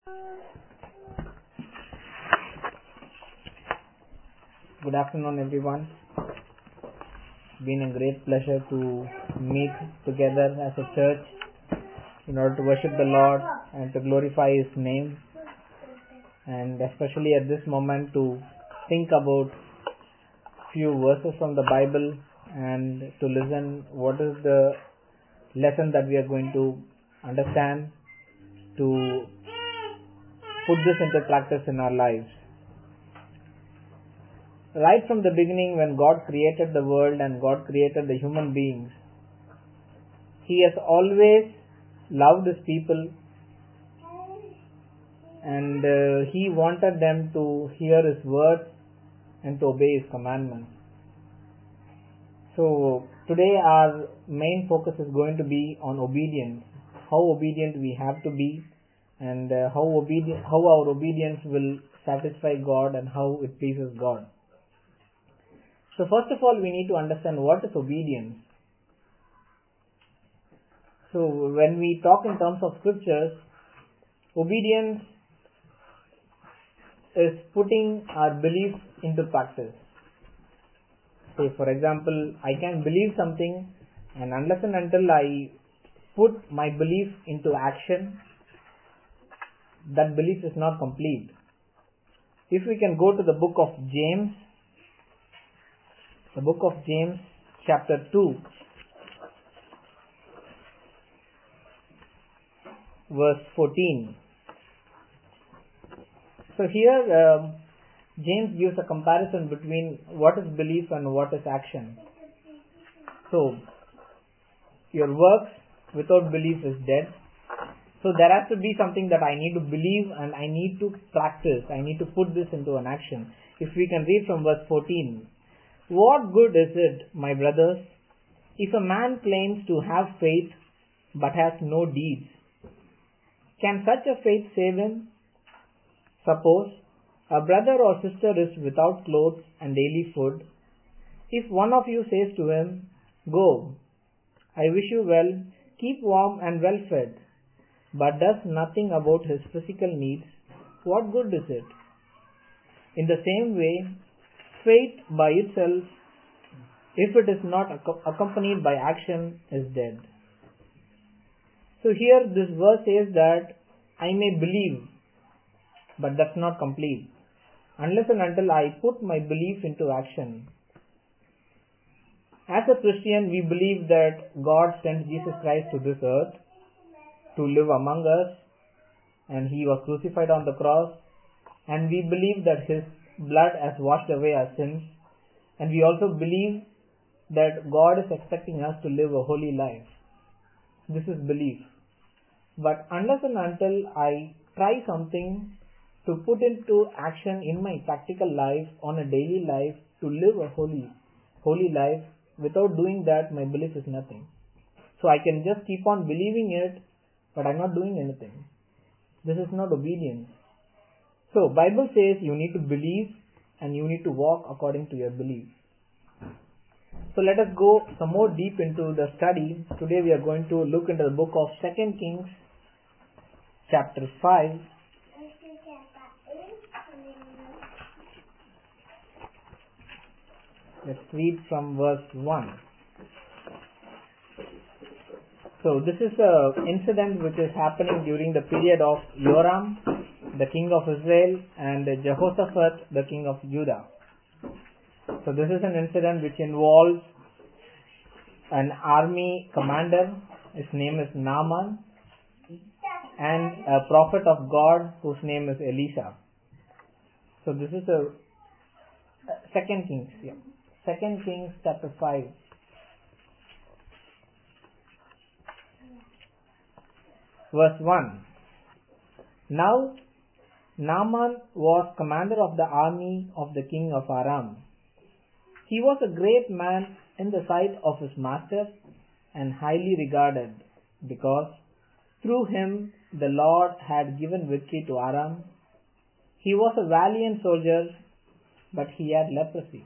Good afternoon, everyone. It's been a great pleasure to meet together as a church in order to worship the Lord and to glorify His name, and especially at this moment to think about few verses from the Bible and to listen what is the lesson that we are going to understand, to put this into practice in our lives. Right from the beginning, when God created the world and God created the human beings, He has always loved His people, and He wanted them to hear His words and to obey His commandments. So today our main focus is going to be on obedience, how obedient we have to be, and how our obedience will satisfy God and how it pleases God. So first of all, we need to understand what is obedience. So when we talk in terms of scriptures, obedience is putting our belief into practice. Say for example, I can believe something, and unless and until I put my belief into action, that belief is not complete. If we can go to the book of James, chapter 2, verse 14. So here James gives a comparison between what is belief and what is action. So your works without belief is dead. So there has to be something that I need to believe and I need to practice. I need to put this into an action. If we can read from verse 14. What good is it, my brothers, if a man claims to have faith but has no deeds? Can such a faith save him? Suppose a brother or sister is without clothes and daily food. If one of you says to him, "Go, I wish you well, keep warm and well fed," but does nothing about his physical needs, what good is it? In the same way, faith by itself, if it is not accompanied by action, is dead. So here this verse says that I may believe, but that's not complete. Unless and until I put my belief into action. As a Christian, we believe that God sent Jesus Christ to this earth to live among us, and He was crucified on the cross, and we believe that His blood has washed away our sins, and we also believe that God is expecting us to live a holy life. This is belief. But unless and until I try something to put into action in my practical life, on a daily life, to live a holy life, without doing that, my belief is nothing. So I can just keep on believing it, but I'm not doing anything. This is not obedience. So Bible says you need to believe and you need to walk according to your belief. So let us go some more deep into the study. Today we are going to look into the book of 2 Kings, chapter 5. Let's read from verse 1. So this is an incident which is happening during the period of Joram, the king of Israel, and Jehoshaphat, the king of Judah. So this is an incident which involves an army commander, his name is Naaman, and a prophet of God whose name is Elisha. So this is a 2 Kings chapter 5. Verse 1. Now Naaman was commander of the army of the king of Aram. He was a great man in the sight of his master and highly regarded, because through him the Lord had given victory to Aram. He was a valiant soldier, but he had leprosy.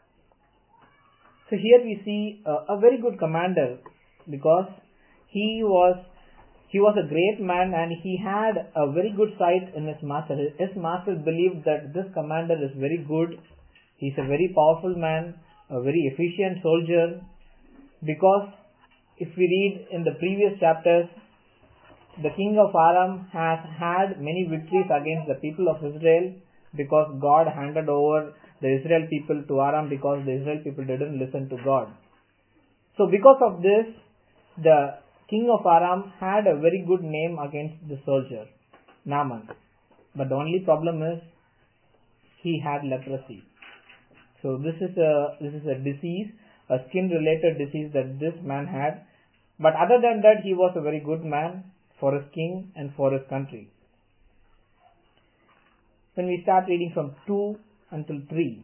So here we see a very good commander, because he was He was a great man and he had a very good sight in his master. His master believed that this commander is very good. He is a very powerful man, a very efficient soldier. Because if we read in the previous chapters, the king of Aram has had many victories against the people of Israel because God handed over the Israel people to Aram because the Israel people didn't listen to God. So because of this, the king of Aram had a very good name against the soldier, Naaman. But the only problem is he had leprosy. So this is a disease, a skin related disease that this man had. But other than that, he was a very good man for his king and for his country. When we start reading from 2 until 3.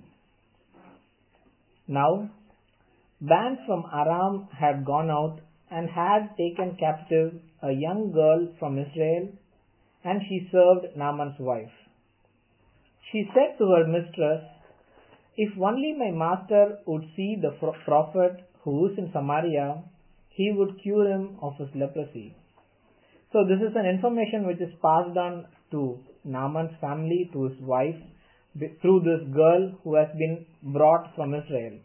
Now, bands from Aram had gone out and had taken captive a young girl from Israel, and she served Naaman's wife. She said to her mistress, "If only my master would see the prophet who is in Samaria, he would cure him of his leprosy." So this is an information which is passed on to Naaman's family, to his wife, through this girl who has been brought from Israel.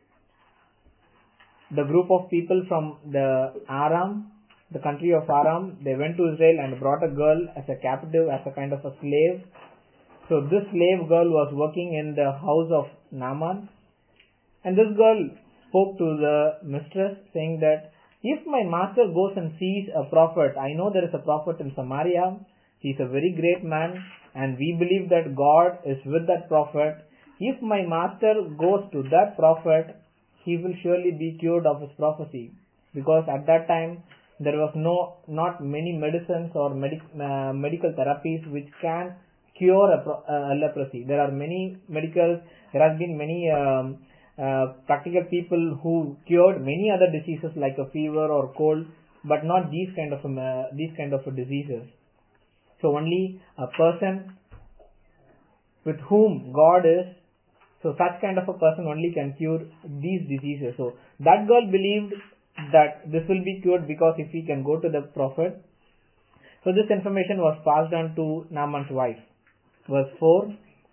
The group of people from the Aram, the country of Aram, they went to Israel and brought a girl as a captive, as a kind of a slave. So this slave girl was working in the house of Naaman. And this girl spoke to the mistress saying that, "If my master goes and sees a prophet, I know there is a prophet in Samaria, he is a very great man and we believe that God is with that prophet. If my master goes to that prophet, he will surely be cured of his prophecy." Because at that time there was not many medicines or medical therapies which can cure a leprosy. There are many there has been many practical people who cured many other diseases like a fever or cold, but not these kind of diseases. So only a person with whom God is, so such kind of a person only can cure these diseases. So that girl believed that this will be cured because if he can go to the prophet. So this information was passed on to Naaman's wife. Verse 4.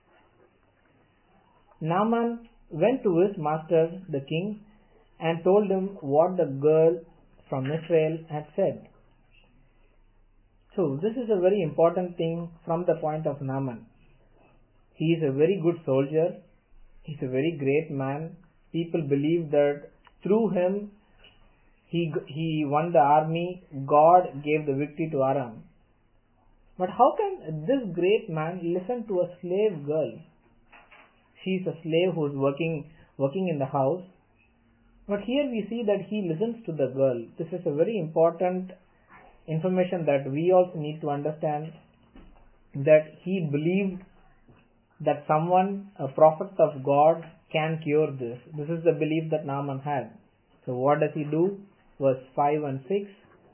Naaman went to his master, the king, and told him what the girl from Israel had said. So this is a very important thing from the point of Naaman. He is a very good soldier. He is a very great man. People believe that through him he won the army. God gave the victory to Aram. But how can this great man listen to a slave girl? She is a slave who is working in the house. But here we see that he listens to the girl. This is a very important information that we also need to understand, that he believed that someone, a prophet of God, can cure this. This is the belief that Naaman had. So what does he do? Verse 5 and 6.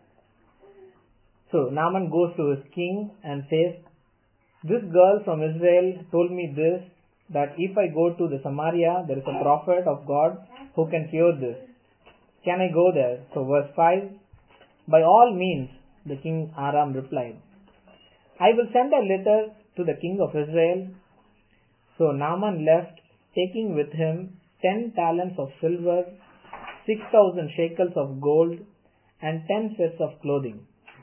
So Naaman goes to his king and says, "This girl from Israel told me this, that if I go to the Samaria, there is a prophet of God who can cure this. Can I go there?" So verse 5. "By all means," the king Aram replied. "I will send a letter to the king of Israel." So Naaman left, taking with him 10 talents of silver, 6,000 shekels of gold, and 10 sets of clothing.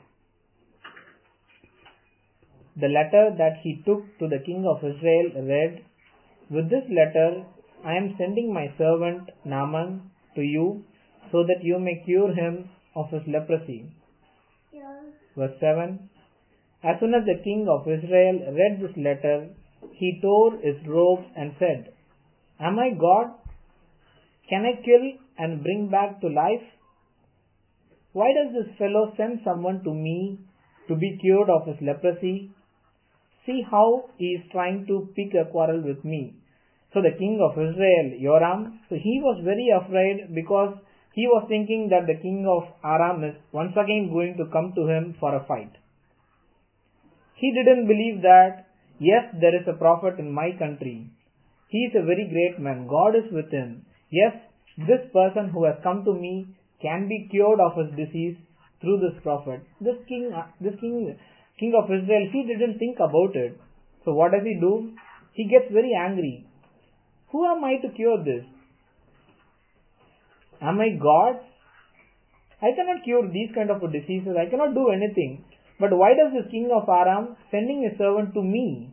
The letter that he took to the king of Israel read, "With this letter I am sending my servant Naaman to you, so that you may cure him of his leprosy." Verse 7. As soon as the king of Israel read this letter, he tore his robes and said, "Am I God? Can I kill and bring back to life? Why does this fellow send someone to me to be cured of his leprosy? See how he is trying to pick a quarrel with me." So the king of Israel, Joram, so he was very afraid because he was thinking that the king of Aram is once again going to come to him for a fight. He didn't believe that, yes, there is a prophet in my country. He is a very great man. God is with him. Yes, this person who has come to me can be cured of his disease through this prophet. This king of Israel, he didn't think about it. So what does he do? He gets very angry. Who am I to cure this? Am I God? I cannot cure these kind of diseases. I cannot do anything. But why does the king of Aram sending a servant to me?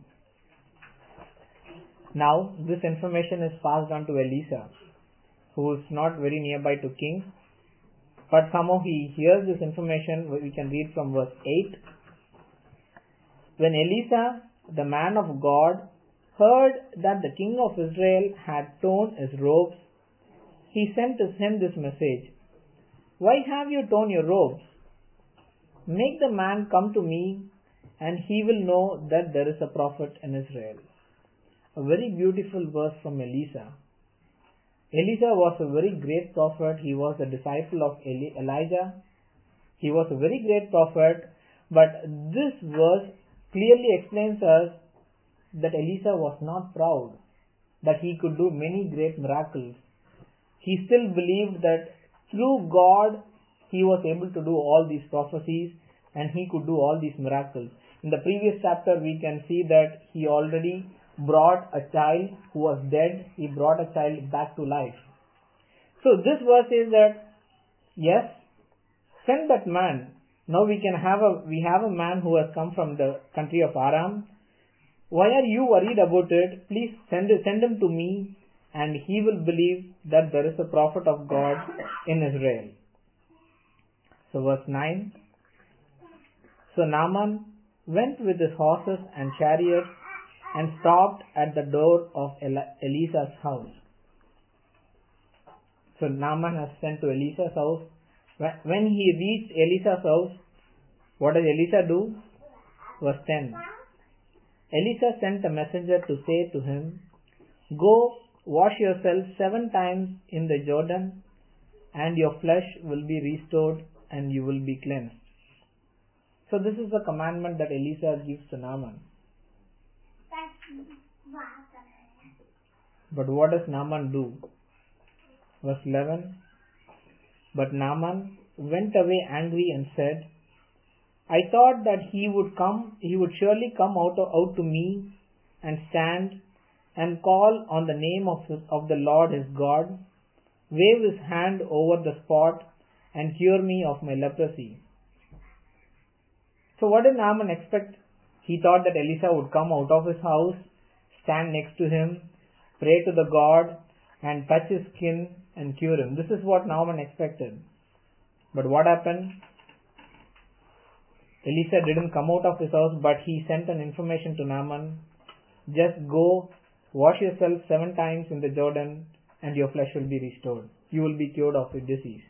Now this information is passed on to Elisha, who is not very nearby to king. But somehow he hears this information. We can read from verse 8. When Elisha, the man of God, heard that the king of Israel had torn his robes, he sent to him this message: Why have you torn your robes? Make the man come to me, and he will know that there is a prophet in Israel. A very beautiful verse from Elisha. Elisha was a very great prophet. He was a disciple of Elijah. He was a very great prophet. But this verse clearly explains us that Elisha was not proud, that he could do many great miracles. He still believed that through God he was able to do all these prophecies and he could do all these miracles. In the previous chapter we can see that he already brought a child who was dead. He brought a child back to life. So this verse says that, yes, send that man. Now we have a man who has come from the country of Aram. Why are you worried about it? Please send him to me, and he will believe that there is a prophet of God in Israel. So verse 9. So Naaman went with his horses and chariots and stopped at the door of Elisha's house. So Naaman has sent to Elisha's house. When he reached Elisha's house, what does Elisha do? Verse 10. Elisha sent a messenger to say to him, Go, wash yourself 7 times in the Jordan, and your flesh will be restored and you will be cleansed. So this is the commandment that Elisha gives to Naaman. But what does Naaman do? Verse 11. But Naaman went away angry and said, I thought that he would surely come out to me and stand and call on the name of the Lord his God, wave his hand over the spot and cure me of my leprosy. So what did Naaman expect? He thought that Elisha would come out of his house, stand next to him, pray to the God and touch his skin and cure him. This is what Naaman expected. But what happened? Elisha didn't come out of his house, but he sent an information to Naaman. Just go, wash yourself 7 times in the Jordan and your flesh will be restored. You will be cured of your disease.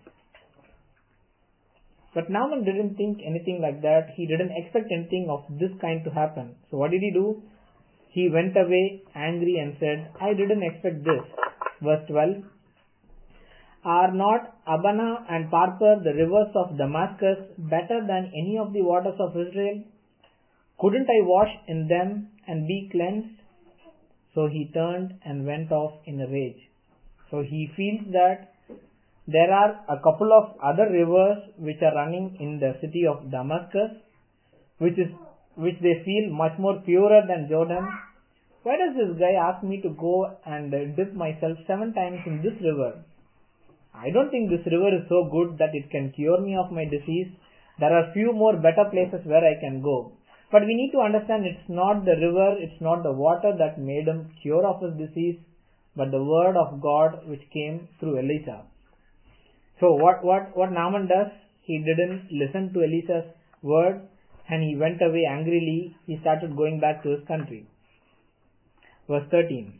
But Naaman didn't think anything like that. He didn't expect anything of this kind to happen. So what did he do? He went away angry and said, I didn't expect this. Verse 12. Are not Abana and Parpar, the rivers of Damascus, better than any of the waters of Israel? Couldn't I wash in them and be cleansed? So he turned and went off in a rage. So he feels that there are a couple of other rivers which are running in the city of Damascus, which they feel much more purer than Jordan. Why does this guy ask me to go and dip myself 7 times in this river? I don't think this river is so good that it can cure me of my disease. There are few more better places where I can go. But we need to understand it's not the river, it's not the water that made him cure of his disease, but the word of God which came through Elisha. So what Naaman does? He didn't listen to Elisha's word and he went away angrily. He started going back to his country. Verse 13.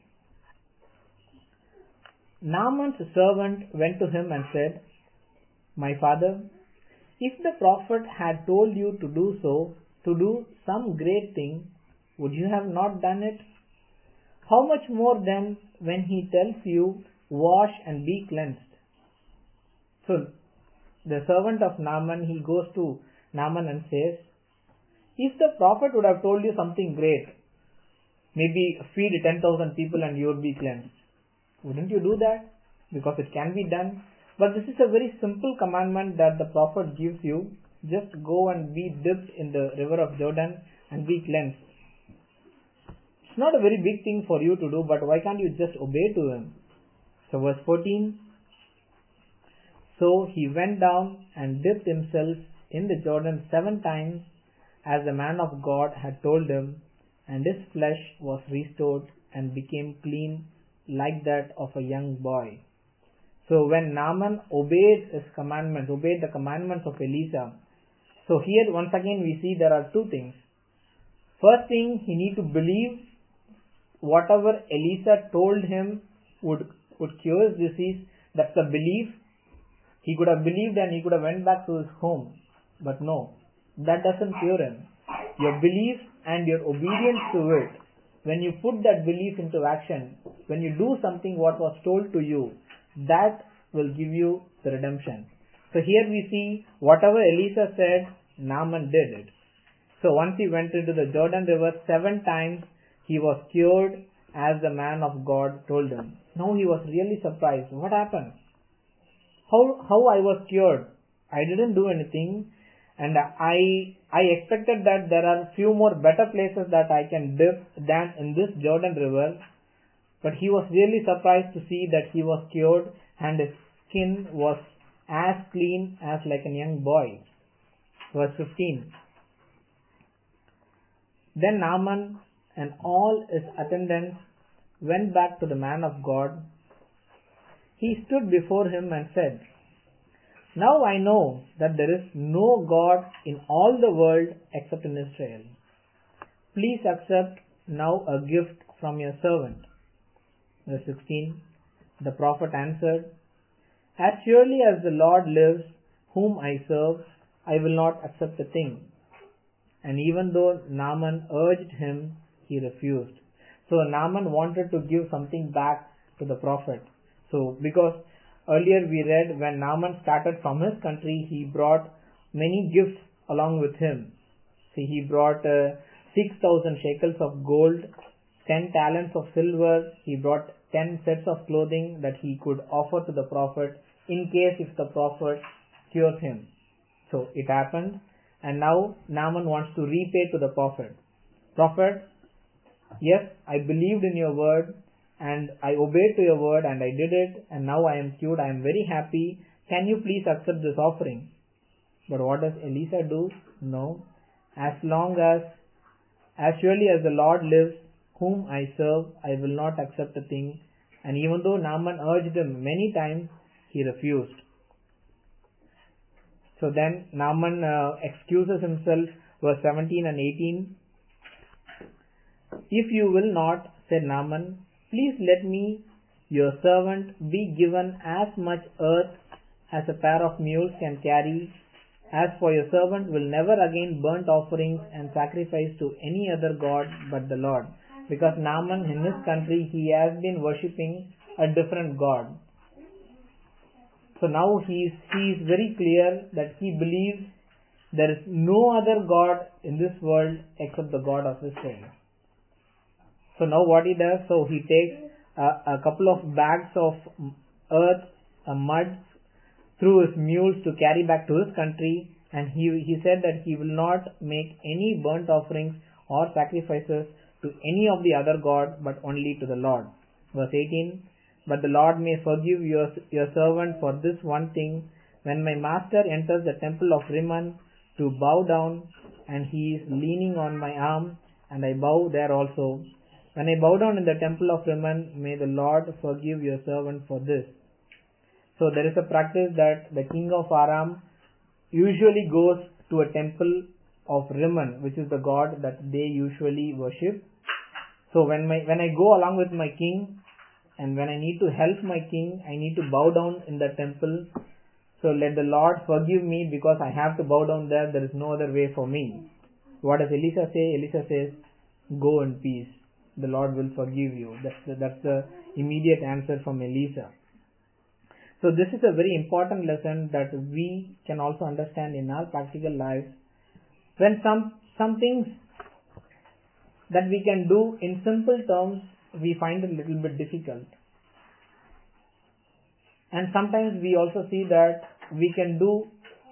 Naaman's servant went to him and said, My father, if the prophet had told you to do so, to do some great thing, would you have not done it? How much more then when he tells you, wash and be cleansed? So the servant of Naaman, he goes to Naaman and says, if the prophet would have told you something great, maybe feed 10,000 people and you would be cleansed, wouldn't you do that? Because it can be done. But this is a very simple commandment that the prophet gives you. just go and be dipped in the river of Jordan and be cleansed. It's not a very big thing for you to do, but why can't you just obey to him? So verse 14, so he went down and dipped himself in the Jordan 7 times as the man of God had told him, and his flesh was restored and became clean like that of a young boy. So when Naaman obeyed the commandments of Elisha, so here once again we see there are 2 things. First thing, he need to believe whatever Elisha told him would cure his disease. That's the belief. He could have believed and he could have went back to his home. But no, that doesn't cure him. Your belief and your obedience to it, when you put that belief into action, when you do something what was told to you, that will give you the redemption. So here we see whatever Elisha said, Naaman did it. So once he went into the Jordan River 7 times, he was cured as the man of God told him. Now he was really surprised. What happened? How I was cured? I didn't do anything, and I expected that there are few more better places that I can dip than in this Jordan River. But he was really surprised to see that he was cured and his skin was as clean as like a young boy. Verse 15. Then Naaman and all his attendants went back to the man of God. He stood before him and said, now I know that there is no God in all the world except in Israel. Please accept now a gift from your servant. Verse 16. The prophet answered, as surely as the Lord lives, whom I serve, I will not accept a thing. And even though Naaman urged him, he refused. So Naaman wanted to give something back to the prophet. So because earlier we read when Naaman started from his country, he brought many gifts along with him. See, he brought 6,000 shekels of gold, 10 talents of silver. He brought 10 sets of clothing that he could offer to the prophet in case if the prophet cures him. So it happened, and now Naaman wants to repay to the prophet. Prophet, yes, I believed in your word and I obeyed to your word and I did it, and now I am cured. I am very happy. Can you please accept this offering? But what does Elisha do? No. As surely as the Lord lives, whom I serve, I will not accept a thing. And even though Naaman urged him many times, he refused. So then Naaman excuses himself, verse 17 and 18. If you will not, said Naaman, please let me, your servant, be given as much earth as a pair of mules can carry. As for your servant will never again burnt offerings and sacrifice to any other god but the Lord. Because Naaman in his country, he has been worshipping a different god. So now he is very clear that he believes there is no other god in this world except the God of Israel. So now what he does, so he takes a couple of bags of earth, mud, through his mules to carry back to his country, and he said that he will not make any burnt offerings or sacrifices to any of the other gods but only to the Lord. Verse 18. But the Lord may forgive your servant for this one thing, when my master enters the temple of Rimmon to bow down, and he is leaning on my arm, and I bow there also. When I bow down in the temple of Rimmon, may the Lord forgive your servant for this. So there is a practice that the king of Aram usually goes to a temple of Rimmon, which is the god that they usually worship. So when I go along with my king, and when I need to help my king, I need to bow down in the temple. So let the Lord forgive me because I have to bow down there. There is no other way for me. What does Elisha say? Elisha says, go in peace. The Lord will forgive you. That's the immediate answer from Elisha. So this is a very important lesson that we can also understand in our practical lives. When some things that we can do in simple terms, we find it a little bit difficult. And sometimes we also see that we can do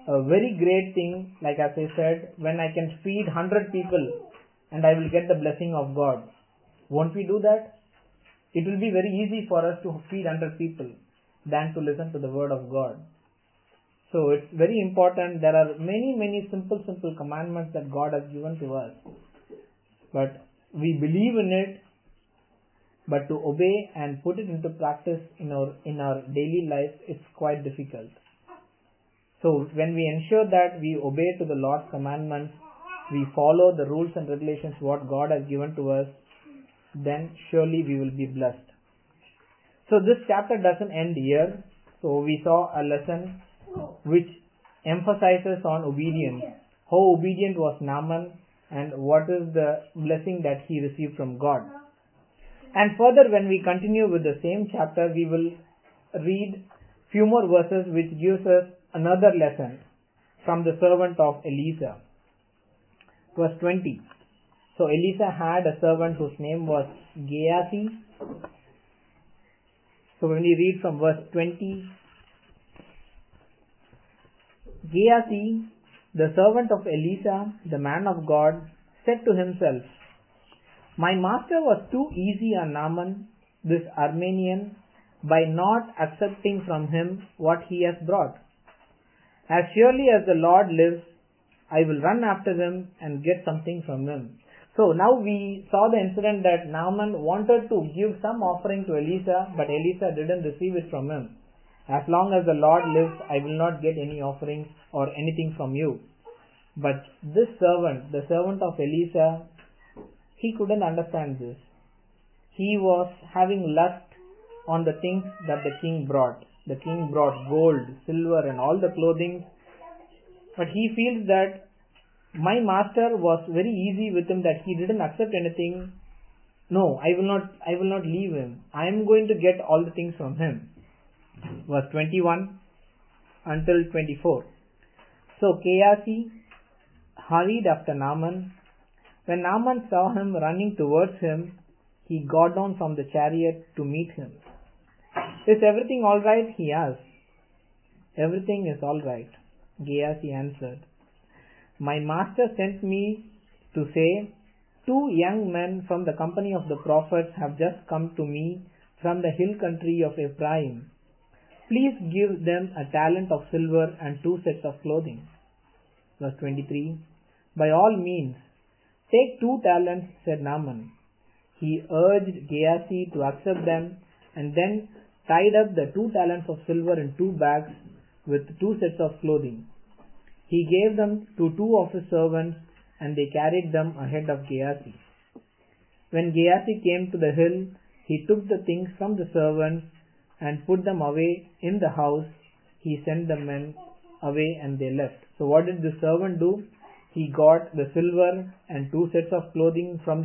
a very great thing, like as I said, when I can feed 100 people and I will get the blessing of God. Won't we do that? It will be very easy for us to feed 100 people than to listen to the word of God. So it's very important. There are many simple commandments that God has given to us. But we believe in it, but to obey and put it into practice in our daily life, it's quite difficult. So when we ensure that we obey to the Lord's commandments, we follow the rules and regulations what God has given to us, then surely we will be blessed. So this chapter doesn't end here. So we saw a lesson which emphasizes on obedience. How obedient was Naaman and what is the blessing that he received from God. And further, when we continue with the same chapter, we will read few more verses which gives us another lesson from the servant of Elisha. Verse 20. So Elisha had a servant whose name was Gehazi. So when we read from verse 20, Gehazi, the servant of Elisha, the man of God, said to himself, "My master was too easy on Naaman, this Aramean, by not accepting from him what he has brought. As surely as the Lord lives, I will run after him and get something from him." So now we saw the incident that Naaman wanted to give some offering to Elisha, but Elisha didn't receive it from him. "As long as the Lord lives, I will not get any offering or anything from you." But this servant, the servant of Elisha, he couldn't understand this. He was having lust on the things that the king brought. The king brought gold, silver and all the clothing. But he feels that my master was very easy with him, that he didn't accept anything. No, I will not leave him. I am going to get all the things from him. Verse 21 until 24. So Gehazi hurried after Naaman. When Naaman saw him running towards him, he got down from the chariot to meet him. "Is everything all right?" he asked. "Everything is all right," Gehazi answered. "My master sent me to say, 2 young men from the company of the prophets have just come to me from the hill country of Ephraim. Please give them a talent of silver and 2 sets of clothing." Verse 23. "By all means, take 2 talents, said Naaman. He urged Gehazi to accept them and then tied up the 2 talents of silver in 2 bags with 2 sets of clothing. He gave them to 2 of his servants and they carried them ahead of Gehazi. When Gehazi came to the hill, he took the things from the servants and put them away in the house. He sent the men away and they left." So what did the servant do? He got the silver and 2 sets of clothing from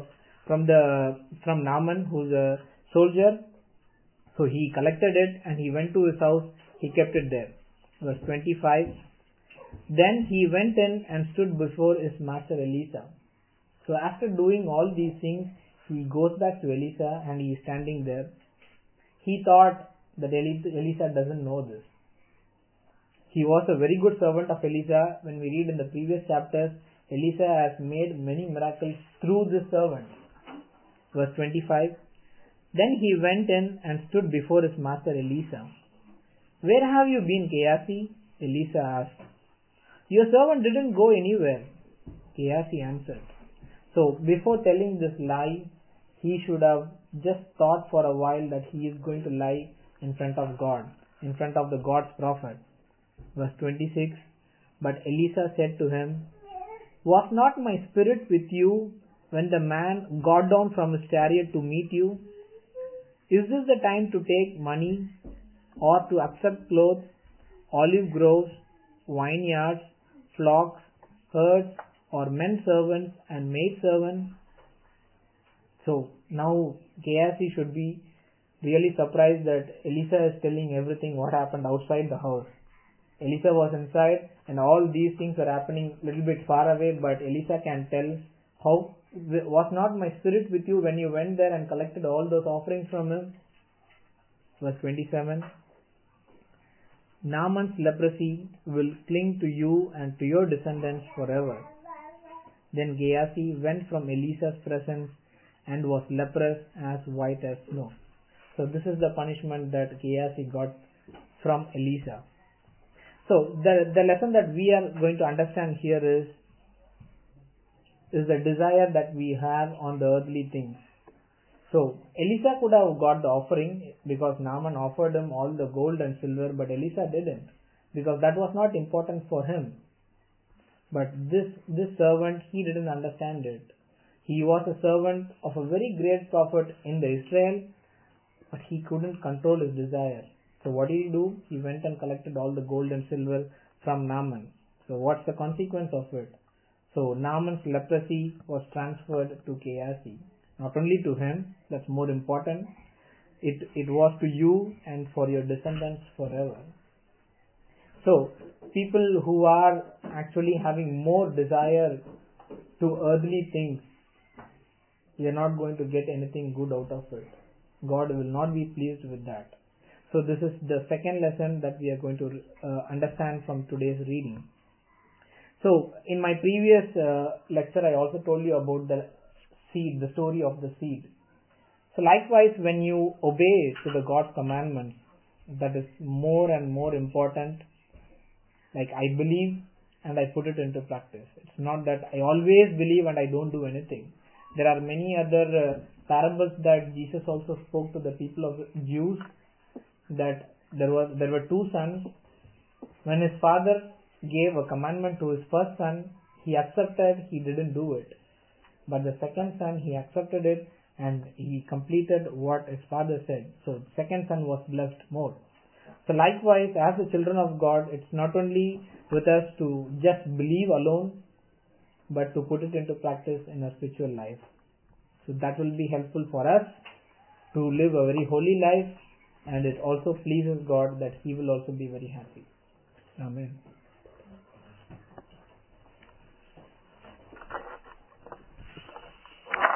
Naaman, who's a soldier. So he collected it and he went to his house. He kept it there. Verse 25. Then he went in and stood before his master Elisha. So after doing all these things, he goes back to Elisha and he is standing there. He thought that Elisha doesn't know this. He was a very good servant of Elisha. When we read in the previous chapters, Elisha has made many miracles through this servant. Verse 25. Then he went in and stood before his master Elisha. "Where have you been, Gehazi?" Elisha asked. "Your servant didn't go anywhere," Gehazi answered. So before telling this lie, he should have just thought for a while that he is going to lie in front of God, in front of the God's prophet. Verse 26. But Elisha said to him, "Was not my spirit with you when the man got down from his chariot to meet you? Is this the time to take money or to accept clothes, olive groves, vineyards, flocks, herds, or men servants and maid servants?" So now Gehazi should be really surprised that Elisha is telling everything what happened outside the house. Elisha was inside and all these things are happening a little bit far away, but Elisha can tell, "How was not my spirit with you when you went there and collected all those offerings from him?" Verse 27. Naaman's leprosy will cling to you and to your descendants forever. Then Gehazi went from Elisha's presence and was leprous as white as snow. So this is the punishment that Gehazi got from Elisha. So the lesson that we are going to understand here is the desire that we have on the earthly things. So Elisha could have got the offering because Naaman offered him all the gold and silver, but Elisha didn't, because that was not important for him. But this servant, he didn't understand it. He was a servant of a very great prophet in the Israel, but he couldn't control his desire. So what did he do? He went and collected all the gold and silver from Naaman. So what's the consequence of it? So Naaman's leprosy was transferred to Gehazi. Not only to him, that's more important, it was to you and for your descendants forever. So people who are actually having more desire to earthly things, they are not going to get anything good out of it. God will not be pleased with that. So this is the second lesson that we are going to understand from today's reading. So in my previous lecture, I also told you about the seed, the story of the seed. So likewise, when you obey to the God's commandments, that is more and more important. Like I believe and I put it into practice. It's not that I always believe and I don't do anything. There are many other parables that Jesus also spoke to the people of Jews, that there were two sons. When his father gave a commandment to his first son, he accepted, he didn't do it. But the second son, he accepted it and he completed what his father said. So second son was blessed more. So likewise, as the children of God, it's not only with us to just believe alone, but to put it into practice in our spiritual life. So that will be helpful for us to live a very holy life, and it also pleases God that He will also be very happy. Amen.